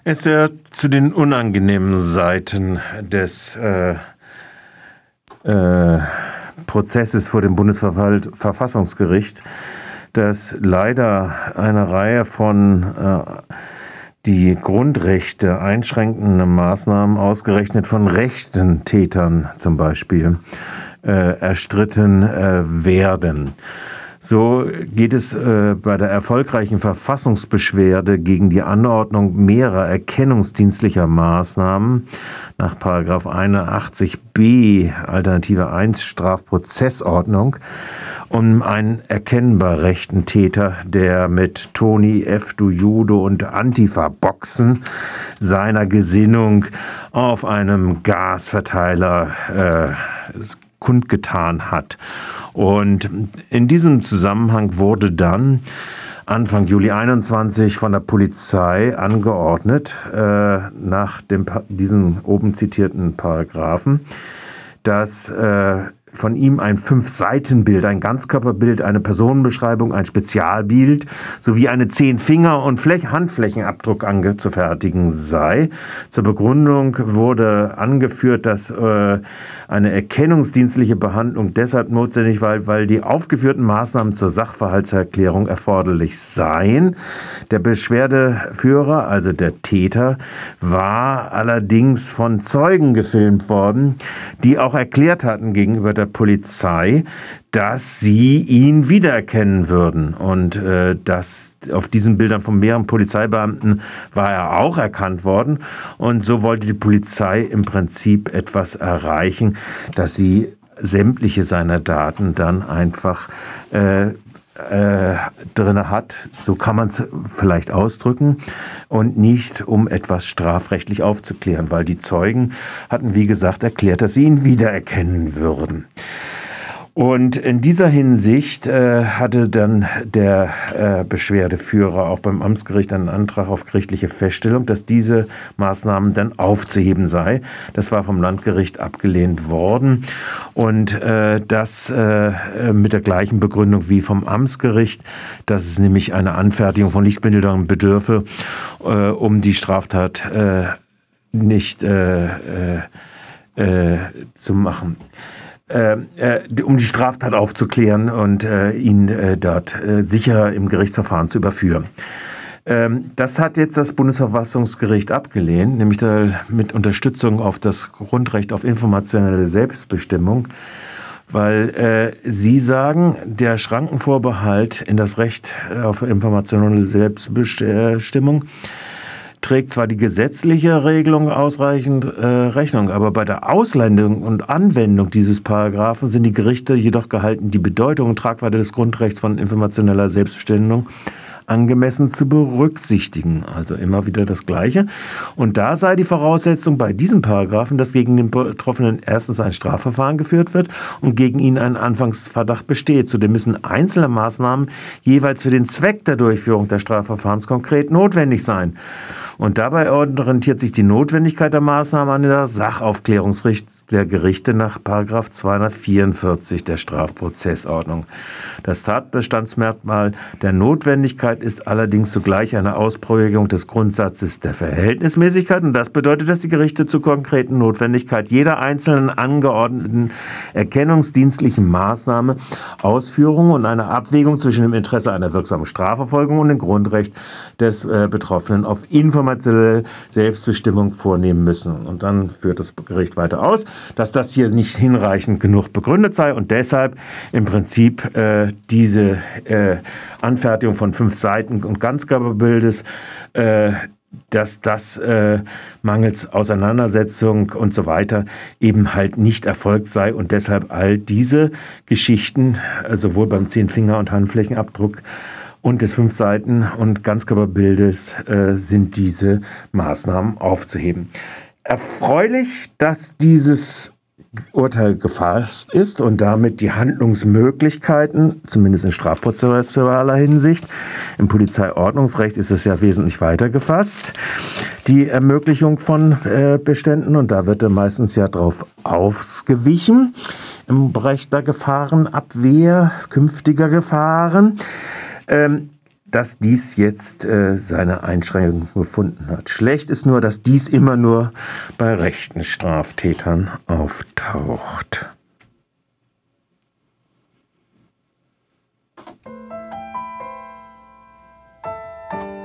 Es gehört zu den unangenehmen Seiten des Prozesses vor dem Bundesverfassungsgericht, dass leider eine Reihe von die Grundrechte einschränkenden Maßnahmen ausgerechnet von rechten Tätern zum Beispiel erstritten werden. So geht es bei der erfolgreichen Verfassungsbeschwerde gegen die Anordnung mehrerer erkennungsdienstlicher Maßnahmen nach § 81b Alternative 1 Strafprozessordnung um einen erkennbar rechten Täter, der mit Toni F. du Judo und Antifa-Boxen seiner Gesinnung auf einem Gasverteiler kundgetan hat. Und in diesem Zusammenhang wurde dann Anfang Juli 21 von der Polizei angeordnet, nach diesen oben zitierten Paragraphen, dass von ihm ein 5-Seiten-Bild, ein Ganzkörperbild, eine Personenbeschreibung, ein Spezialbild sowie eine 10-Finger- und Handflächenabdruck anzufertigen sei. Zur Begründung wurde angeführt, dass eine erkennungsdienstliche Behandlung deshalb notwendig war, weil die aufgeführten Maßnahmen zur Sachverhaltserklärung erforderlich seien. Der Beschwerdeführer, also der Täter, war allerdings von Zeugen gefilmt worden, die auch erklärt hatten gegenüber der Polizei, dass sie ihn wiedererkennen würden. Und dass auf diesen Bildern von mehreren Polizeibeamten war er auch erkannt worden. Und so wollte die Polizei im Prinzip etwas erreichen, dass sie sämtliche seiner Daten dann einfach drin hat, so kann man es vielleicht ausdrücken, und nicht um etwas strafrechtlich aufzuklären, weil die Zeugen hatten, wie gesagt, erklärt, dass sie ihn wiedererkennen würden. Und in dieser Hinsicht hatte dann der Beschwerdeführer auch beim Amtsgericht einen Antrag auf gerichtliche Feststellung, dass diese Maßnahmen dann aufzuheben sei. Das war vom Landgericht abgelehnt worden und das mit der gleichen Begründung wie vom Amtsgericht, dass es nämlich eine Anfertigung von Lichtbildern bedürfe, um die Straftat nicht zu machen. Um die Straftat aufzuklären und ihn dort sicher im Gerichtsverfahren zu überführen. Das hat jetzt das Bundesverfassungsgericht abgelehnt, nämlich mit Unterstützung auf das Grundrecht auf informationelle Selbstbestimmung, weil sie sagen, der Schrankenvorbehalt in das Recht auf informationelle Selbstbestimmung trägt zwar die gesetzliche Regelung ausreichend Rechnung, aber bei der Auslegung und Anwendung dieses Paragraphen sind die Gerichte jedoch gehalten, die Bedeutung und Tragweite des Grundrechts von informationeller Selbstbestimmung angemessen zu berücksichtigen. Also immer wieder das Gleiche. Und da sei die Voraussetzung bei diesem Paragraphen, dass gegen den Betroffenen erstens ein Strafverfahren geführt wird und gegen ihn ein Anfangsverdacht besteht. Zudem müssen einzelne Maßnahmen jeweils für den Zweck der Durchführung des Strafverfahrens konkret notwendig sein. Und dabei orientiert sich die Notwendigkeit der Maßnahmen an der Sachaufklärungsrecht der Gerichte nach § 244 der Strafprozessordnung. Das Tatbestandsmerkmal der Notwendigkeit ist allerdings zugleich eine Ausprägung des Grundsatzes der Verhältnismäßigkeit. Und das bedeutet, dass die Gerichte zur konkreten Notwendigkeit jeder einzelnen angeordneten erkennungsdienstlichen Maßnahme Ausführung und eine Abwägung zwischen dem Interesse einer wirksamen Strafverfolgung und dem Grundrecht des Betroffenen auf informationelle Selbstbestimmung vornehmen müssen. Und dann führt das Gericht weiter aus, dass das hier nicht hinreichend genug begründet sei und deshalb im Prinzip diese Anfertigung von 5 Seiten und Ganzkörperbildes, dass das mangels Auseinandersetzung und so weiter eben halt nicht erfolgt sei und deshalb all diese Geschichten, sowohl beim 10-Finger- und Handflächenabdruck und des 5 Seiten- und Ganzkörperbildes sind diese Maßnahmen aufzuheben. Erfreulich, dass dieses Urteil gefasst ist und damit die Handlungsmöglichkeiten, zumindest in strafprozessualer Hinsicht, im Polizeiordnungsrecht ist es ja wesentlich weiter gefasst, die Ermöglichung von Beständen, und da wird meistens ja drauf ausgewichen im Bereich der Gefahrenabwehr, künftiger Gefahren. dass dies jetzt seine Einschränkung gefunden hat. Schlecht ist nur, dass dies immer nur bei rechten Straftätern auftaucht.